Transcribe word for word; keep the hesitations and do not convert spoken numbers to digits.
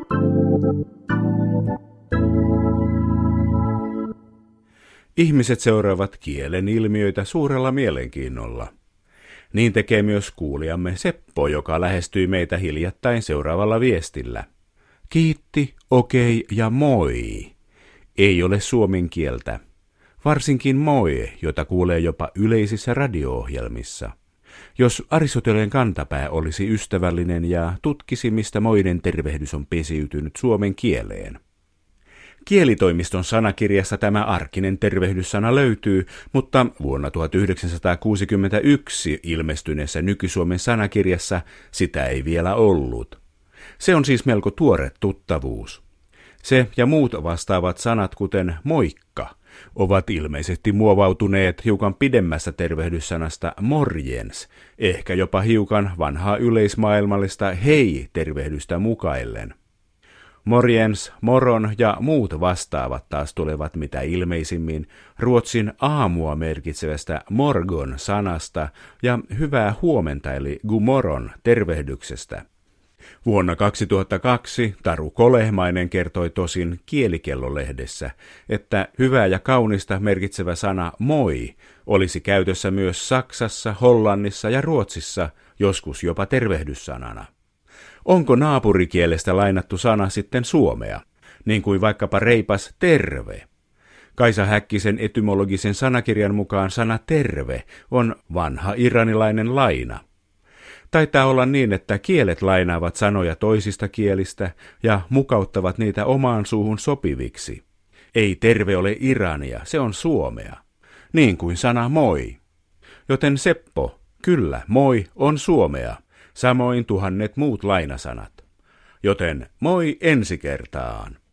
Ihmiset seuraavat kielen ilmiöitä suurella mielenkiinnolla. Niin tekee myös kuulijamme Seppo, joka lähestyi meitä hiljattain seuraavalla viestillä. Kiitti, okei ja moi. Ei ole suomen kieltä. Varsinkin moi, jota kuulee jopa yleisissä radio-ohjelmissa. Jos Aristoteleen kantapää olisi ystävällinen ja tutkisi, mistä moiden tervehdys on pesiytynyt suomen kieleen. Kielitoimiston sanakirjassa tämä arkinen tervehdyssana löytyy, mutta vuonna tuhatyhdeksänsataakuusikymmentäyksi ilmestyneessä Nyky-Suomen sanakirjassa sitä ei vielä ollut. Se on siis melko tuore tuttavuus. Se ja muut vastaavat sanat, kuten moikka, ovat ilmeisesti muovautuneet hiukan pidemmästä tervehdyssanasta morjens, ehkä jopa hiukan vanhaa yleismaailmallista hei-tervehdystä mukaillen. Morjens, moron ja muut vastaavat taas tulevat mitä ilmeisimmin ruotsin aamua merkitsevästä morgon-sanasta ja hyvää huomenta eli gumoron tervehdyksestä. Vuonna kaksituhattakaksi Taru Kolehmainen kertoi tosin Kielikello-lehdessä, että hyvää ja kaunista merkitsevä sana moi olisi käytössä myös Saksassa, Hollannissa ja Ruotsissa, joskus jopa tervehdyssanana. Onko naapurikielestä lainattu sana sitten suomea, niin kuin vaikkapa reipas terve? Kaisa Häkkisen etymologisen sanakirjan mukaan sana terve on vanha iranilainen laina. Taitaa olla niin, että kielet lainaavat sanoja toisista kielistä ja mukauttavat niitä omaan suuhun sopiviksi. Ei terve ole Irania, se on suomea. Niin kuin sana moi. Joten Seppo, kyllä, moi on suomea. Samoin tuhannet muut lainasanat. Joten moi ensi kertaan.